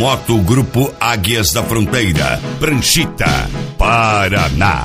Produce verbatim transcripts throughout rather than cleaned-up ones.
Moto Grupo Águias da Fronteira, Pranchita, Paraná.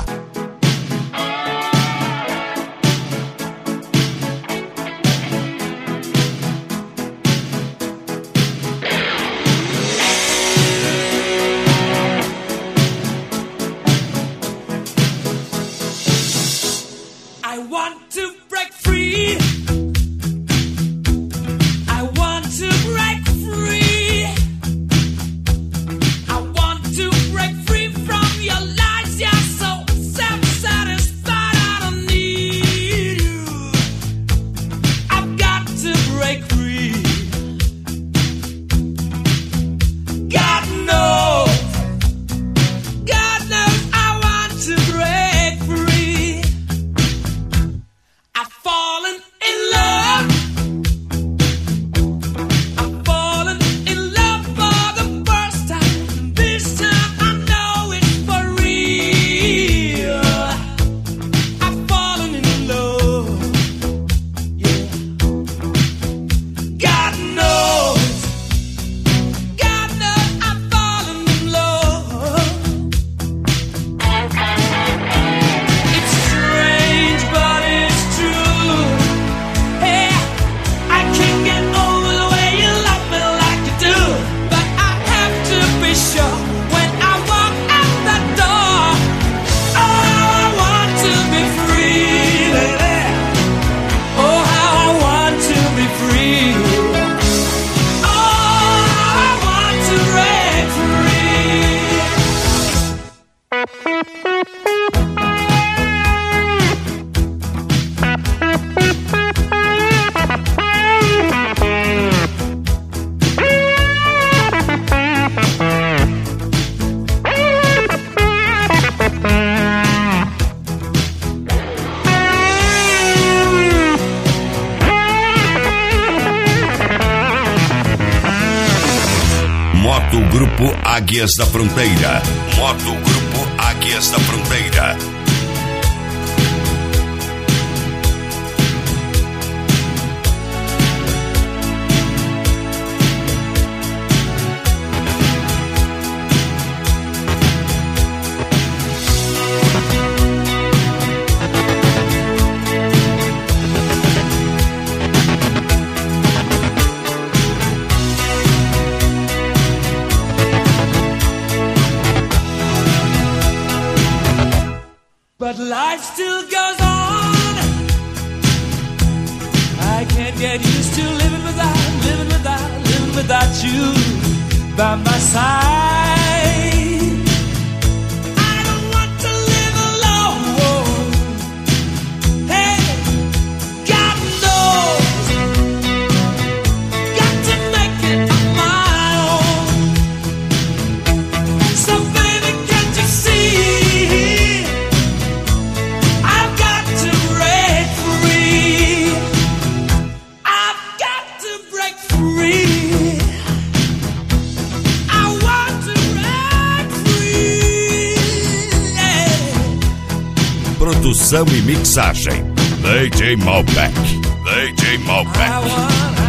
Moto Grupo Águias da Fronteira. Moto Grupo Águias da Fronteira. But life still goes on. I can't get used to living without, living without, living without you by my side. I don't want to live alone. Hey, God knows, got to make it on my own. So baby, can't you see? Produção e mixagem D J Malbec. D J Malbec.